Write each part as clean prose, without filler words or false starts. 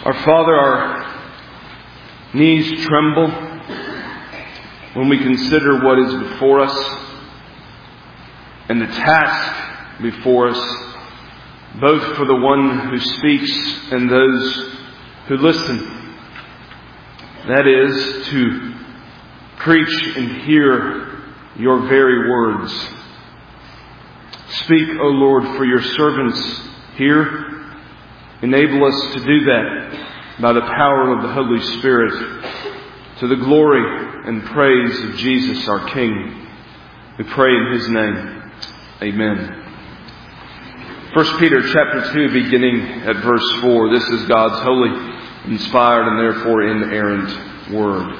Our Father, our knees tremble when we consider what is before us and the task before us, both for the one who speaks and those who listen. That is, to preach and hear your very words. Speak, O Lord, for your servants here. Enable us to do that by the power of the Holy Spirit, to the glory and praise of Jesus our King. We pray in His name. Amen. 1 Peter chapter 2, beginning at verse 4. This is God's holy, inspired, and therefore inerrant Word.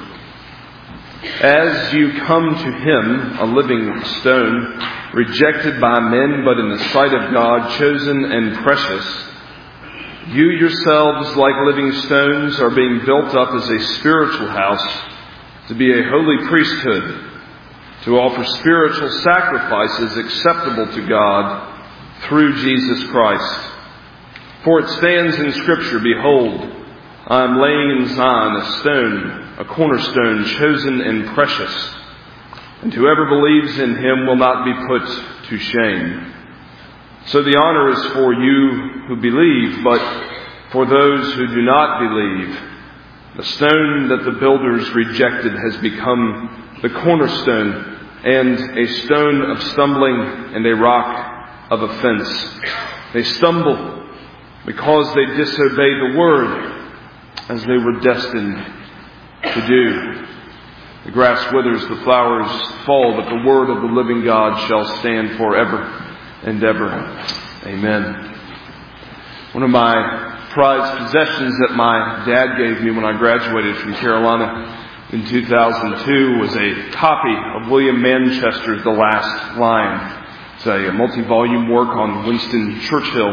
As you come to Him, a living stone, rejected by men, but in the sight of God, chosen and precious, you yourselves, like living stones, are being built up as a spiritual house, to be a holy priesthood, to offer spiritual sacrifices acceptable to God through Jesus Christ. For it stands in Scripture, Behold, I am laying in Zion a stone, a cornerstone, chosen and precious, and whoever believes in Him will not be put to shame. So the honor is for you who believe, but for those who do not believe, the stone that the builders rejected has become the cornerstone, and a stone of stumbling and a rock of offense. They stumble because they disobey the word, as they were destined to do. The grass withers, the flowers fall, but the word of the living God shall stand forever and ever. Amen. One of my prized possessions that my dad gave me when I graduated from Carolina in 2002 was a copy of William Manchester's The Last Lion. It's a multi-volume work on Winston Churchill.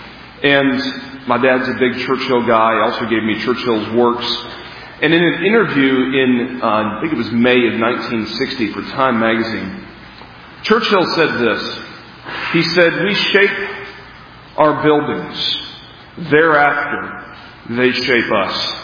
And my dad's a big Churchill guy. He also gave me Churchill's works. And in an interview in, I think it was May of 1960 for Time magazine, Churchill said this. He said, "We shape our buildings. Thereafter, they shape us."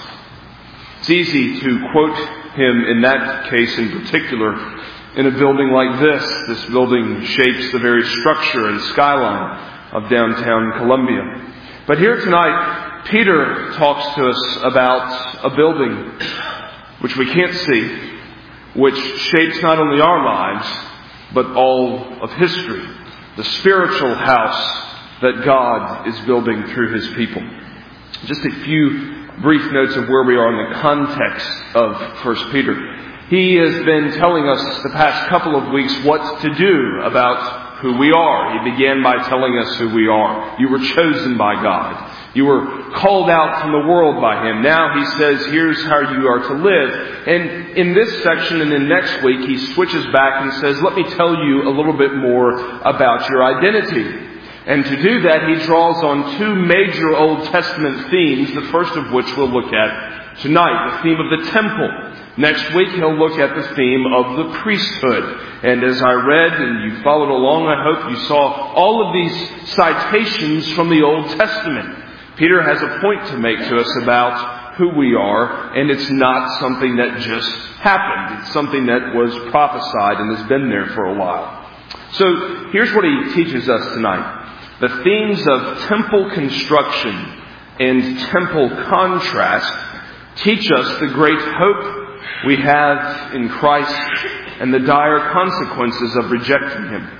It's easy to quote him in that case in particular in a building like this. This building shapes the very structure and skyline of downtown Columbia. But here tonight, Peter talks to us about a building which we can't see, which shapes not only our lives, but all of history. The spiritual house that God is building through His people. Just a few brief notes of where we are in the context of 1 Peter. He has been telling us the past couple of weeks what to do about who we are. He began by telling us who we are. You were chosen by God. You were called out from the world by Him. Now He says, here's how you are to live. And in this section and then next week, He switches back and says, let me tell you a little bit more about your identity. And to do that, he draws on two major Old Testament themes, the first of which we'll look at tonight, the theme of the temple. Next week, he'll look at the theme of the priesthood. And as I read, and you followed along, I hope you saw all of these citations from the Old Testament. Peter has a point to make to us about who we are, and it's not something that just happened. It's something that was prophesied and has been there for a while. So here's what he teaches us tonight. The themes of temple construction and temple contrast teach us the great hope we have in Christ and the dire consequences of rejecting Him.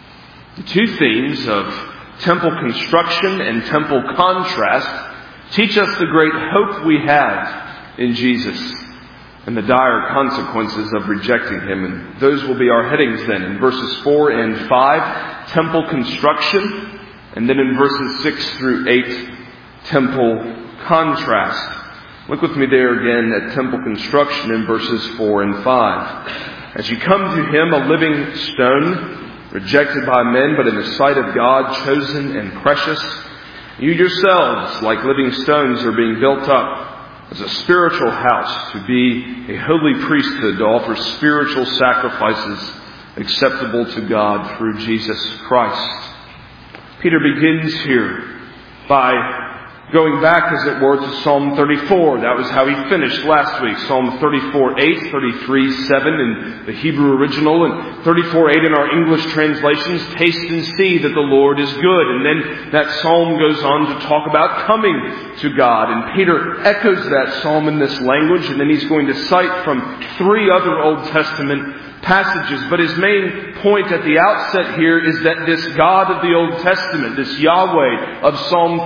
The two themes of temple construction and temple contrast teach us the great hope we have in Jesus and the dire consequences of rejecting Him. And those will be our headings then. In verses 4 and 5, temple construction. And then in verses 6 through 8, temple contrast. Look with me there again at temple construction in verses 4 and 5. As you come to Him, a living stone, rejected by men, but in the sight of God, chosen and precious, you yourselves, like living stones, are being built up as a spiritual house, to be a holy priesthood, to offer spiritual sacrifices acceptable to God through Jesus Christ. Peter begins here by going back, as it were, to Psalm 34. That was how he finished last week. Psalm 34:8, 33:7 in the Hebrew original, and 34:8 in our English translations. Taste and see that the Lord is good. And then that psalm goes on to talk about coming to God. And Peter echoes that psalm in this language, and then he's going to cite from 3 other Old Testament passages. But his main point at the outset here is that this God of the Old Testament, this Yahweh of Psalm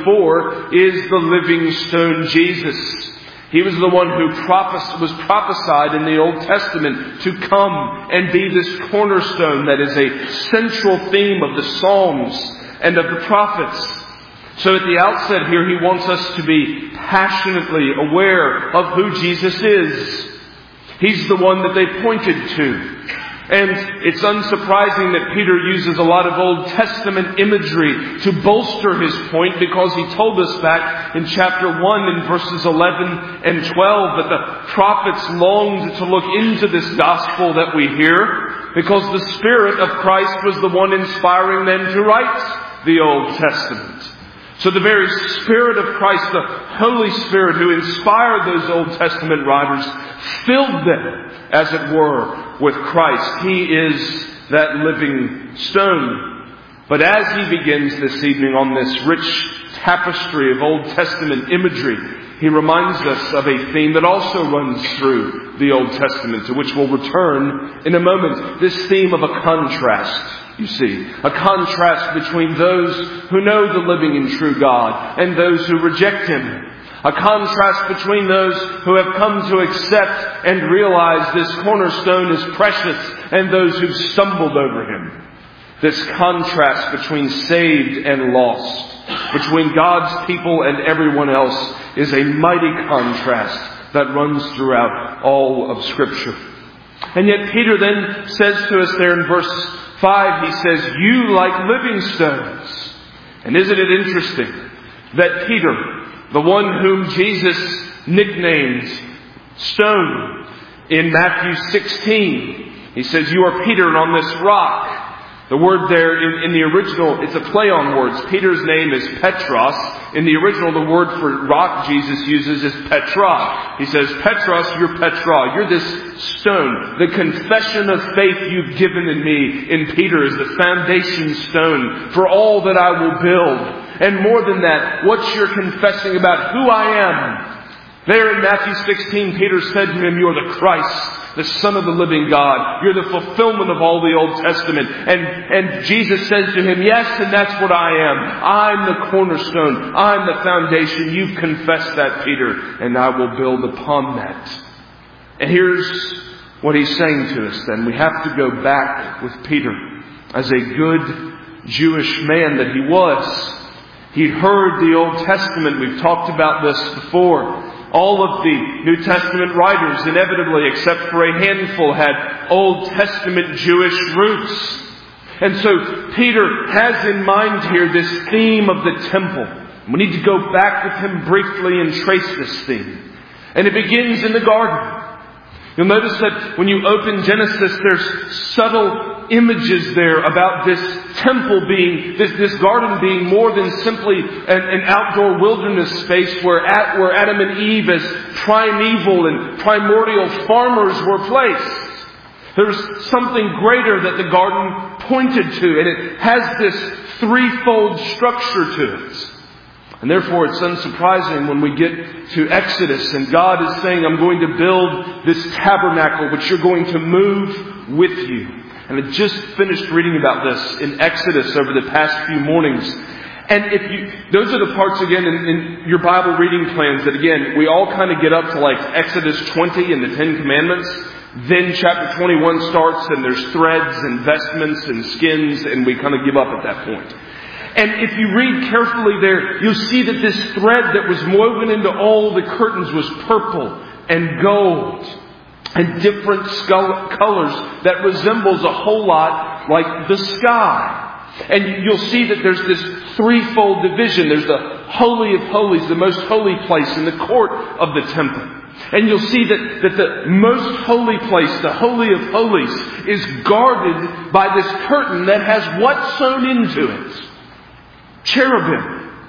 34, is the living stone Jesus. He was the one who was prophesied in the Old Testament to come and be this cornerstone that is a central theme of the Psalms and of the prophets. So at the outset here, he wants us to be passionately aware of who Jesus is. He's the one that they pointed to. And it's unsurprising that Peter uses a lot of Old Testament imagery to bolster his point, because he told us back in chapter 1 in verses 11 and 12 that the prophets longed to look into this gospel that we hear, because the Spirit of Christ was the one inspiring them to write the Old Testament. So the very Spirit of Christ, the Holy Spirit who inspired those Old Testament writers, filled them, as it were, with Christ. He is that living stone. But as he begins this evening on this rich tapestry of Old Testament imagery, he reminds us of a theme that also runs through the Old Testament, to which we'll return in a moment. This theme of a contrast. You see, a contrast between those who know the living and true God and those who reject Him. A contrast between those who have come to accept and realize this cornerstone is precious and those who've stumbled over Him. This contrast between saved and lost, between God's people and everyone else, is a mighty contrast that runs throughout all of Scripture. And yet Peter then says to us there in verse 5, he says, "You like living stones." And isn't it interesting that Peter, the one whom Jesus nicknamed Stone in Matthew 16, he says, "You are Peter, and on this rock." The word there in the original, it's a play on words. Peter's name is Petros. In the original, the word for rock Jesus uses is Petra. He says, "Petros, you're Petra. You're this stone. The confession of faith you've given in me in Peter is the foundation stone for all that I will build." And more than that, what you're confessing about who I am. There in Matthew 16, Peter said to him, "You are the Christ, the Son of the living God. You're the fulfillment of all the Old Testament." And Jesus says to him, "Yes, and that's what I am. I'm the cornerstone. I'm the foundation. You've confessed that, Peter, and I will build upon that." And here's what he's saying to us then. We have to go back with Peter as a good Jewish man that he was. He'd heard the Old Testament. We've talked about this before. All of the New Testament writers, inevitably, except for a handful, had Old Testament Jewish roots. And so Peter has in mind here this theme of the temple. We need to go back with him briefly and trace this theme. And it begins in the garden. You'll notice that when you open Genesis, there's subtle images there about this temple being, this garden being more than simply an outdoor wilderness space where Adam and Eve as primeval and primordial farmers were placed. There's something greater that the garden pointed to, and it has this threefold structure to it. And therefore it's unsurprising when we get to Exodus and God is saying, "I'm going to build this tabernacle which you're going to move with you." And I just finished reading about this in Exodus over the past few mornings. And those are the parts again in your Bible reading plans that again, we all kind of get up to like Exodus 20 and the 10 Commandments. Then chapter 21 starts and there's threads and vestments and skins and we kind of give up at that point. And if you read carefully there, you'll see that this thread that was woven into all the curtains was purple and gold and different colors that resembles a whole lot like the sky. And you'll see that there's this threefold division. There's the Holy of Holies, the most holy place in the court of the temple. And you'll see that the most holy place, the Holy of Holies, is guarded by this curtain that has what sewn into it? Cherubim.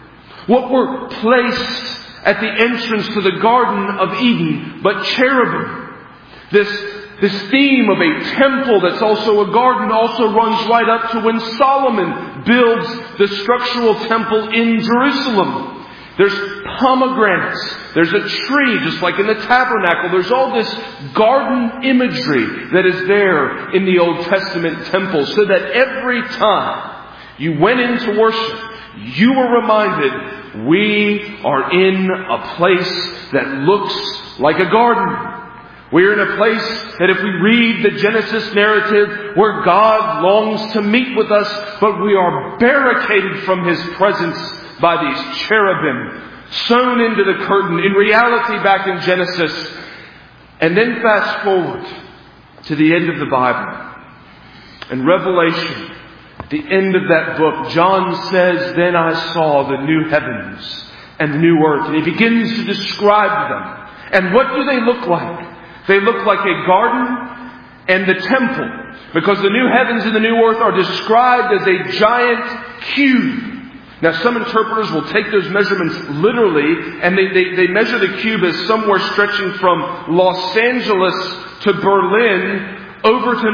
What were placed at the entrance to the Garden of Eden but cherubim? This theme of a temple that's also a garden also runs right up to when Solomon builds the structural temple in Jerusalem. There's pomegranates. There's a tree, just like in the tabernacle. There's all this garden imagery that is there in the Old Testament temple, so that every time you went in to worship, you were reminded, we are in a place that looks like a garden. We're in a place that if we read the Genesis narrative, where God longs to meet with us, but we are barricaded from His presence by these cherubim sewn into the curtain. In reality, back in Genesis. And then fast forward to the end of the Bible. And Revelation, at the end of that book, John says, then I saw the new heavens and the new earth. And he begins to describe them. And what do they look like? They look like a garden and the temple. Because the new heavens and the new earth are described as a giant cube. Now, some interpreters will take those measurements literally, and they measure the cube as somewhere stretching from Los Angeles to Berlin, over to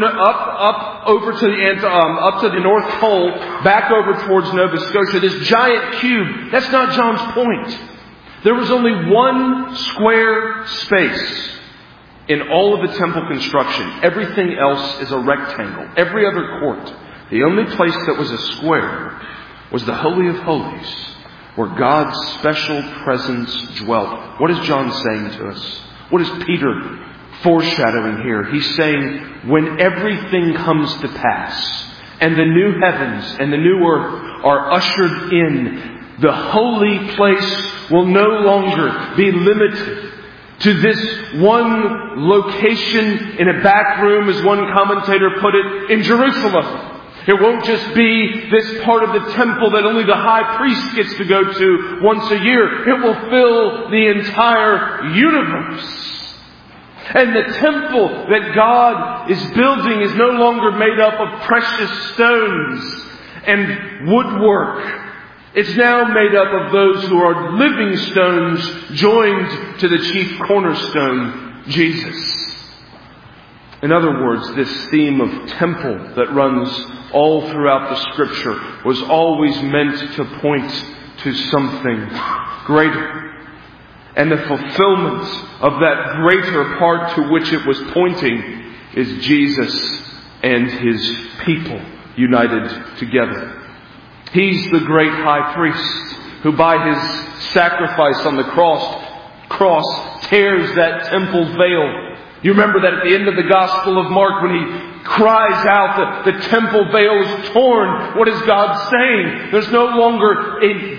the North Pole, back over towards Nova Scotia. This giant cube. That's not John's point. There was only one square space in all of the temple construction. Everything else is a rectangle. Every other court. The only place that was a square was the Holy of Holies, where God's special presence dwelt. What is John saying to us? What is Peter foreshadowing here? He's saying, when everything comes to pass, and the new heavens and the new earth are ushered in, the holy place will no longer be limited to this one location in a back room, as one commentator put it, in Jerusalem. It won't just be this part of the temple that only the high priest gets to go to once a year. It will fill the entire universe. And the temple that God is building is no longer made up of precious stones and woodwork. It's now made up of those who are living stones joined to the chief cornerstone, Jesus. In other words, this theme of temple that runs all throughout the Scripture was always meant to point to something greater. And the fulfillment of that greater part to which it was pointing is Jesus and His people united together. He's the great high priest who by His sacrifice on the cross tears that temple veil. You remember that at the end of the Gospel of Mark, when He cries out that the temple veil is torn. What is God saying? There's no longer a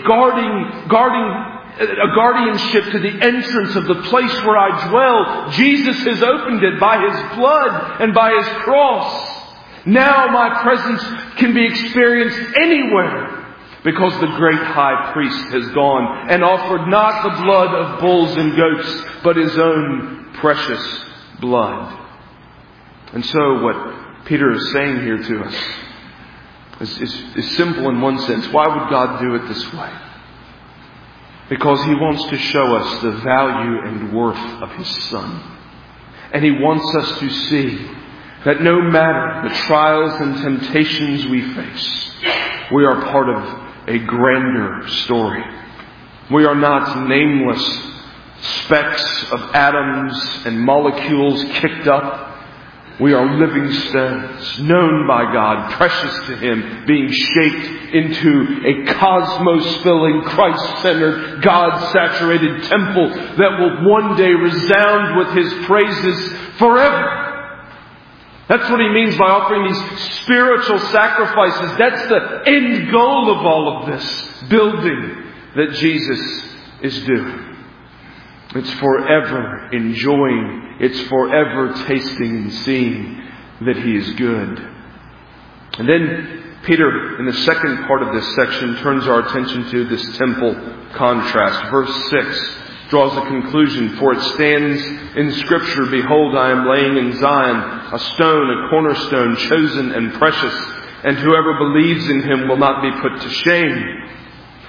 guardianship to the entrance of the place where I dwell. Jesus has opened it by His blood and by His cross. Now my presence can be experienced anywhere, because the great high priest has gone and offered not the blood of bulls and goats, but His own precious blood. And so what Peter is saying here to us is simple in one sense. Why would God do it this way? Because He wants to show us the value and worth of His Son. And He wants us to see that no matter the trials and temptations we face, we are part of a grander story. We are not nameless specks of atoms and molecules kicked up. We are living stones, known by God, precious to Him, being shaped into a cosmos-filling, Christ-centered, God-saturated temple that will one day resound with His praises forever. That's what He means by offering these spiritual sacrifices. That's the end goal of all of this building that Jesus is doing. It's forever enjoying. It's forever tasting and seeing that He is good. And then Peter, in the second part of this section, turns our attention to this temple contrast. Verse 6 draws a conclusion. For it stands in Scripture, behold, I am laying in Zion a stone, a cornerstone, chosen and precious, and whoever believes in Him will not be put to shame.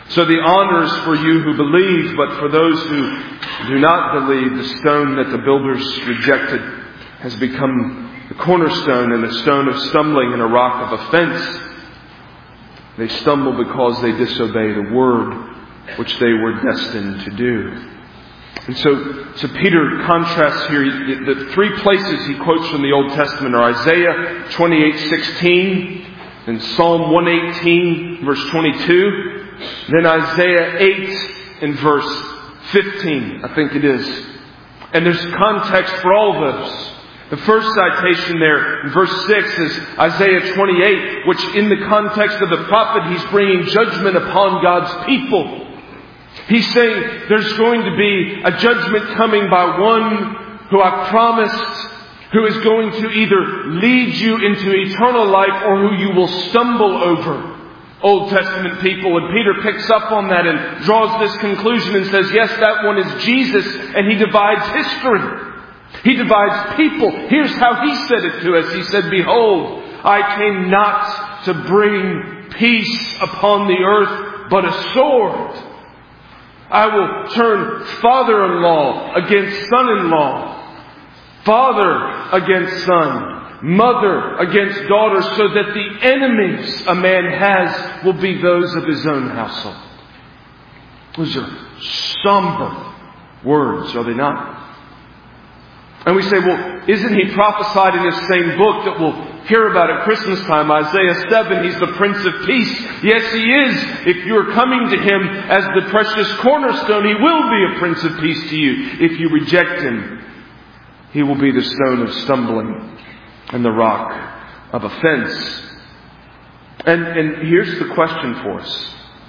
So the honor is for you who believe, but for those who do not believe, the stone that the builders rejected has become the cornerstone and a stone of stumbling and a rock of offense. They stumble because they disobey the word which they were destined to do. And so Peter contrasts here. The three places he quotes from the Old Testament are Isaiah 28:16, then Psalm 118, verse 22, then Isaiah 8 in verse 15, I think it is. And there's context for all those. The first citation there in verse 6 is Isaiah 28, which in the context of the prophet, he's bringing judgment upon God's people. He's saying there's going to be a judgment coming by one who I promised, who is going to either lead you into eternal life or who you will stumble over. Old Testament people. And Peter picks up on that and draws this conclusion and says, yes, that one is Jesus, and he divides history. He divides people. Here's how he said it to us. He said, behold, I came not to bring peace upon the earth, but a sword. I will turn father-in-law against son-in-law, father against son, mother against daughter, so that the enemies a man has will be those of his own household. Those are somber words, are they not? And we say, well, isn't he prophesied in this same book that we'll hear about at Christmas time? Isaiah 7, he's the Prince of Peace. Yes, he is. If you're coming to him as the precious cornerstone, he will be a Prince of Peace to you. If you reject him, he will be the stone of stumbling and the rock of offense. And here's the question for us.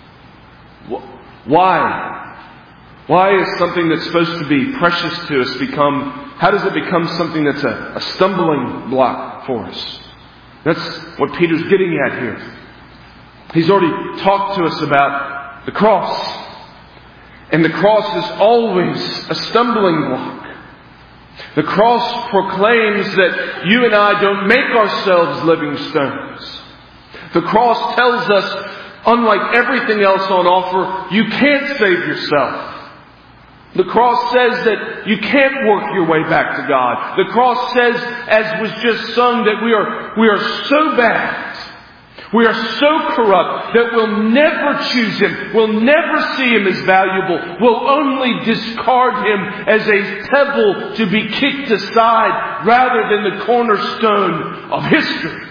Why? Why is something that's supposed to be precious to us how does it become something that's a stumbling block for us? That's what Peter's getting at here. He's already talked to us about the cross. And the cross is always a stumbling block. The cross proclaims that you and I don't make ourselves living stones. The cross tells us, unlike everything else on offer, you can't save yourself. The cross says that you can't work your way back to God. The cross says, as was just sung, that we are so bad, we are so corrupt that we'll never choose Him, we'll never see Him as valuable, we'll only discard Him as a pebble to be kicked aside rather than the cornerstone of history.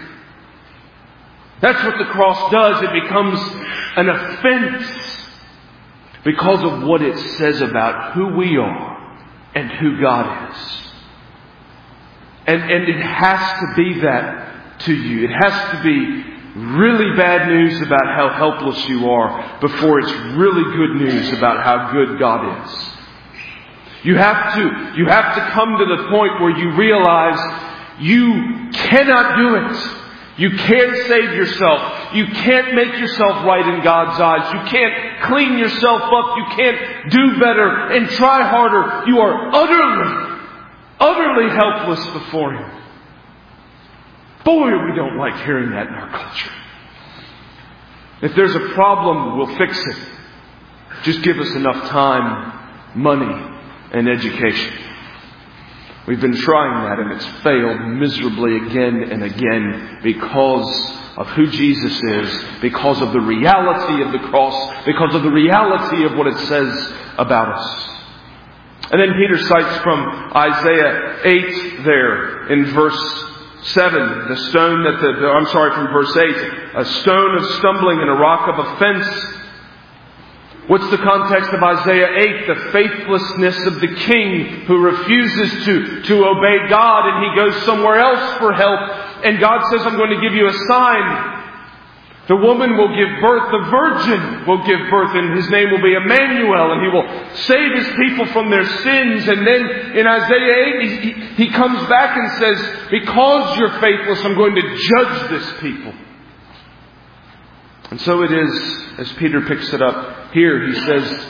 That's what the cross does. It becomes an offense because of what it says about who we are and who God is. And it has to be that to you. It has to be really bad news about how helpless you are before it's really good news about how good God is. You have to come to the point where you realize you cannot do it. You can't save yourself. You can't make yourself right in God's eyes. You can't clean yourself up. You can't do better and try harder. You are utterly helpless before Him. Boy, we don't like hearing that in our culture. If there's a problem, we'll fix it. Just give us enough time, money, and education. We've been trying that and it's failed miserably again and again because of who Jesus is, because of the reality of the cross, because of the reality of what it says about us. And then Peter cites from Isaiah 8 there in verse 7, the stone from verse 8, a stone of stumbling and a rock of offense. What's the context of Isaiah 8? The faithlessness of the king who refuses to obey God, and he goes somewhere else for help. And God says, I'm going to give you a sign. The woman will give birth, the virgin will give birth, and his name will be Emmanuel, and he will save his people from their sins. And then in Isaiah 8, he comes back and says, because you're faithless, I'm going to judge this people. And so it is, as Peter picks it up here, he says,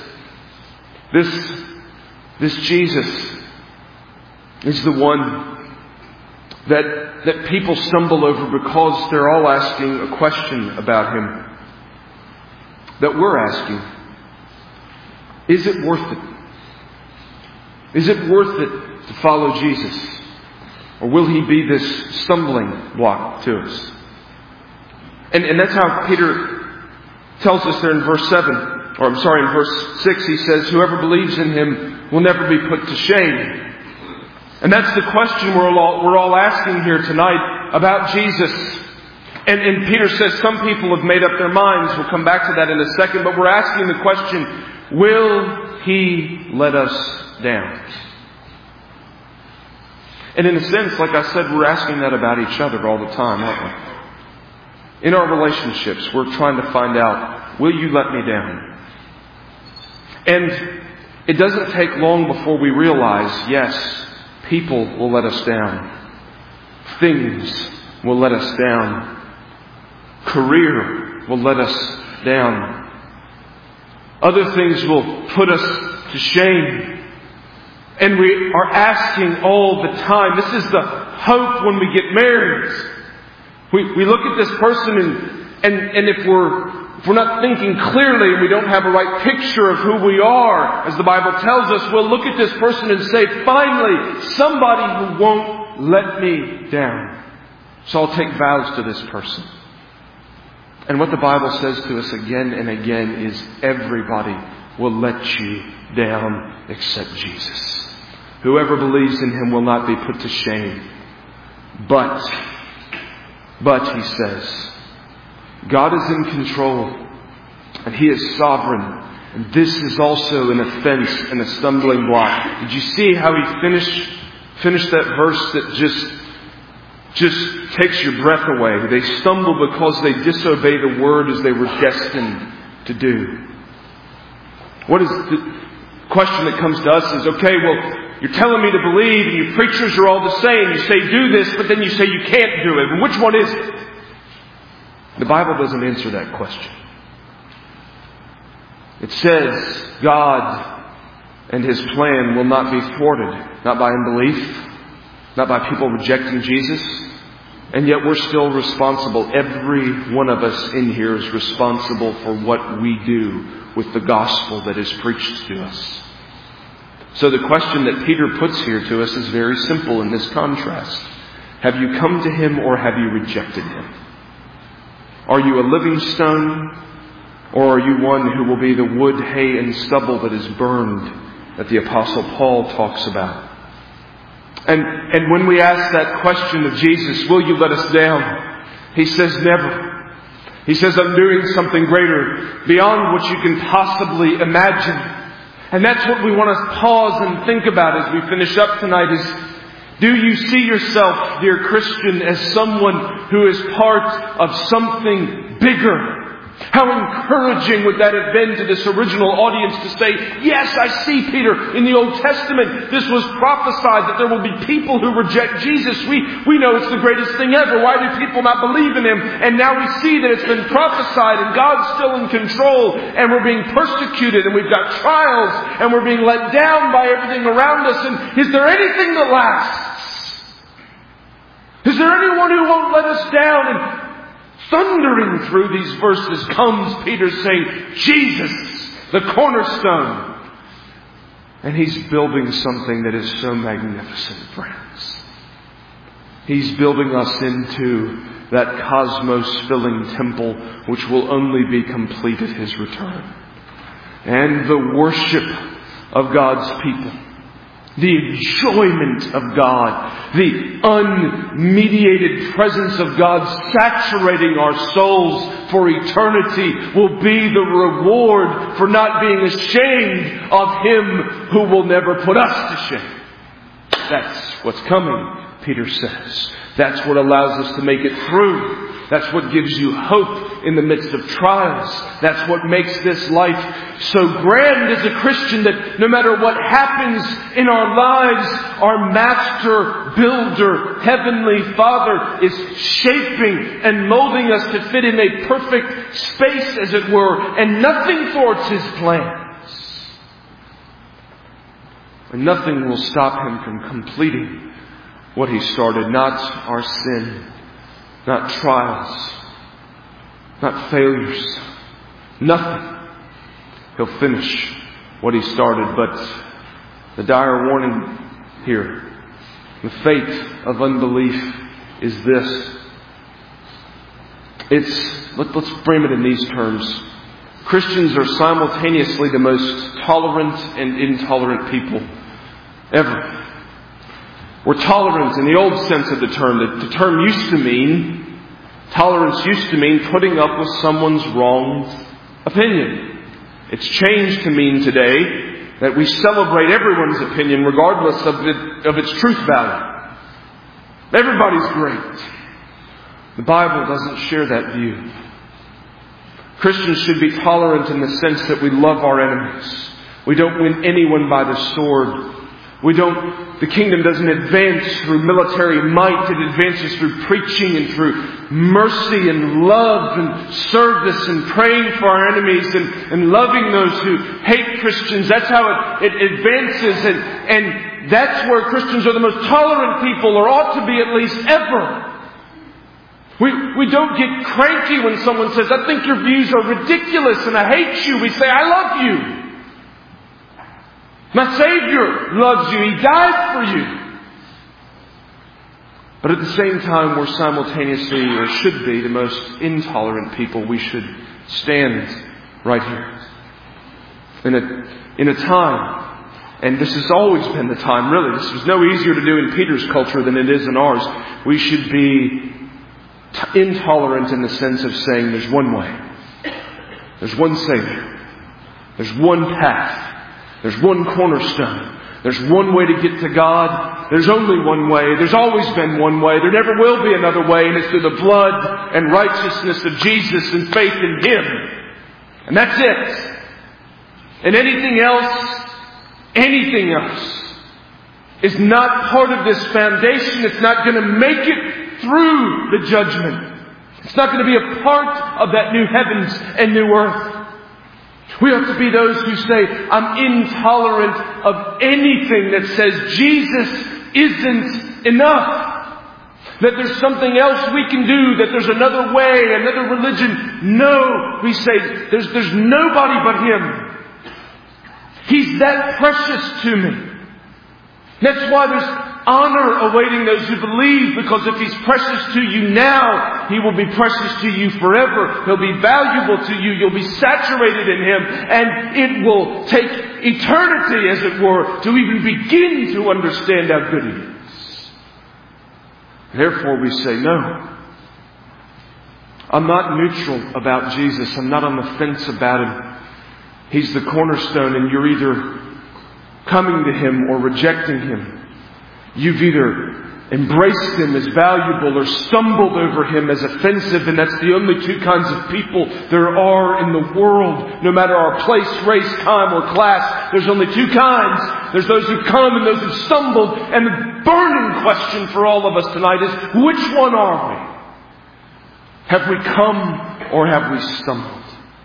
this Jesus is the one that people stumble over because they're all asking a question about Him that we're asking. Is it worth it? Is it worth it to follow Jesus? Or will He be this stumbling block to us? And that's how Peter tells us there in verse 7. Or in verse 6, he says, whoever believes in Him will never be put to shame. And that's the question we're all asking here tonight about Jesus. And Peter says some people have made up their minds. We'll come back to that in a second. But we're asking the question, will He let us down? And in a sense, like I said, we're asking that about each other all the time, aren't we? In our relationships, we're trying to find out, will you let me down? And it doesn't take long before we realize, yes, people will let us down. Things will let us down. Career will let us down. Other things will put us to shame. And we are asking all the time. This is the hope when we get married. We look at this person and if we're not thinking clearly and we don't have a right picture of who we are, as the Bible tells us, we'll look at this person and say, finally, somebody who won't let me down. So I'll take vows to this person. And what the Bible says to us again and again is everybody will let you down except Jesus. Whoever believes in Him will not be put to shame. But he says, God is in control and He is sovereign. And this is also an offense and a stumbling block. Did you see how he finished that verse that just takes your breath away? They stumble because they disobey the word as they were destined to do. What is the question that comes to us is, okay, well, you're telling me to believe and you preachers are all the same. You say do this, but then you say you can't do it. And which one is it? The Bible doesn't answer that question. It says God and His plan will not be thwarted. Not by unbelief. Not by people rejecting Jesus. And yet we're still responsible. Every one of us in here is responsible for what we do with the gospel that is preached to us. So the question that Peter puts here to us is very simple in this contrast. Have you come to Him or have you rejected Him? Are you a living stone or are you one who will be the wood, hay, and stubble that is burned that the Apostle Paul talks about? And when we ask that question of Jesus, will you let us down? He says never. He says, I'm doing something greater beyond what you can possibly imagine. And that's what we want to pause and think about as we finish up tonight is, do you see yourself, dear Christian, as someone who is part of something bigger? How encouraging would that have been to this original audience to say, yes, I see, Peter, in the Old Testament, this was prophesied that there will be people who reject Jesus. We know it's the greatest thing ever. Why do people not believe in Him? And now we see that it's been prophesied and God's still in control and we're being persecuted and we've got trials and we're being let down by everything around us. And is there anything that lasts? Is there anyone who won't let us down? And thundering through these verses comes Peter saying, Jesus, the cornerstone. And he's building something that is so magnificent, friends. He's building us into that cosmos-filling temple which will only be complete at His return. And the worship of God's people, the enjoyment of God, the unmediated presence of God saturating our souls for eternity will be the reward for not being ashamed of Him who will never put us to shame. That's what's coming, Peter says. That's what allows us to make it through. That's what gives you hope in the midst of trials. That's what makes this life so grand as a Christian, that no matter what happens in our lives, our Master Builder, Heavenly Father, is shaping and molding us to fit in a perfect space, as it were, and nothing thwarts His plans. And nothing will stop Him from completing what He started. Not our sin, not trials, not failures, nothing. He'll finish what he started. But the dire warning here, the fate of unbelief is this. Let's frame it in these terms. Christians are simultaneously the most tolerant and intolerant people ever. We're tolerant in the old sense of the term. The term used to mean, tolerance used to mean putting up with someone's wrong opinion. It's changed to mean today that we celebrate everyone's opinion regardless of its truth value. Everybody's great. The Bible doesn't share that view. Christians should be tolerant in the sense that we love our enemies. We don't win anyone by the sword. The kingdom doesn't advance through military might. It advances through preaching and through mercy and love and service and praying for our enemies and loving those who hate Christians. That's how it advances. And that's where Christians are the most tolerant people, or ought to be at least ever. We don't get cranky when someone says, I think your views are ridiculous and I hate you. We say, I love you. My Savior loves you. He died for you. But at the same time, we're simultaneously, or should be, the most intolerant people. We should stand right here. In a time, and this has always been the time, really. This was no easier to do in Peter's culture than it is in ours. We should be intolerant in the sense of saying there's one way. There's one Savior. There's one path. There's one cornerstone. There's one way to get to God. There's only one way. There's always been one way. There never will be another way. And it's through the blood and righteousness of Jesus and faith in Him. And that's it. And anything else is not part of this foundation. It's not going to make it through the judgment. It's not going to be a part of that new heavens and new earth. We have to be those who say, I'm intolerant of anything that says Jesus isn't enough. That there's something else we can do, that there's another way, another religion. No, we say, there's nobody but Him. He's that precious to me. That's why there's honor awaiting those who believe, because if He's precious to you now, He will be precious to you forever. He'll be valuable to you. You'll be saturated in Him. And it will take eternity, as it were, to even begin to understand how good He is. Therefore we say, no. I'm not neutral about Jesus. I'm not on the fence about Him. He's the cornerstone, and you're either coming to Him or rejecting Him. You've either embraced Him as valuable or stumbled over Him as offensive, and that's the only two kinds of people there are in the world. No matter our place, race, time, or class, there's only two kinds. There's those who come and those who stumbled, and the burning question for all of us tonight is, which one are we? Have we come or have we stumbled?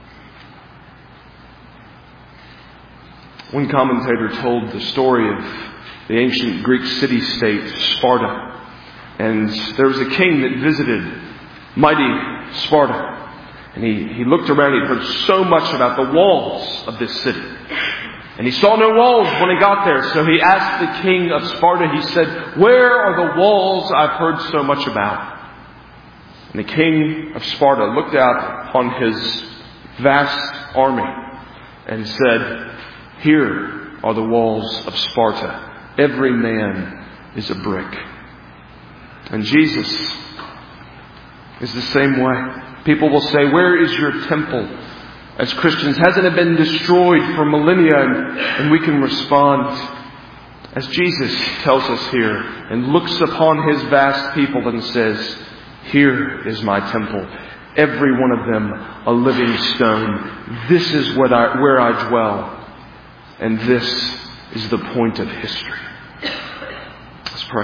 One commentator told the story of the ancient Greek city-state Sparta. And there was a king that visited mighty Sparta. And he looked around, he'd heard so much about the walls of this city. And he saw no walls when he got there. So he asked the king of Sparta, he said, where are the walls I've heard so much about? And the king of Sparta looked out upon his vast army and said, here are the walls of Sparta. Every man is a brick. And Jesus is the same way. People will say, where is your temple? As Christians, hasn't it been destroyed for millennia? And we can respond, as Jesus tells us here, and looks upon His vast people and says, here is my temple. Every one of them a living stone. This is where I dwell. And this is the point of history. Let's pray.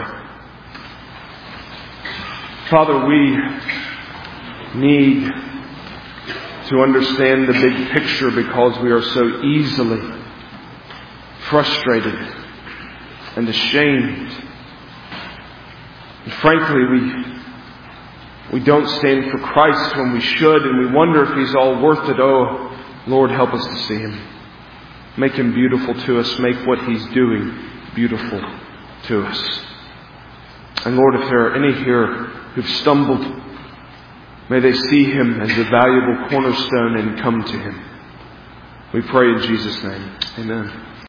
Father, we need to understand the big picture because we are so easily frustrated and ashamed. And frankly, we don't stand for Christ when we should, and we wonder if He's all worth it. Oh, Lord, help us to see Him. Make Him beautiful to us. Make what He's doing beautiful to us. And Lord, if there are any here who've stumbled, may they see Him as a valuable cornerstone and come to Him. We pray in Jesus' name. Amen.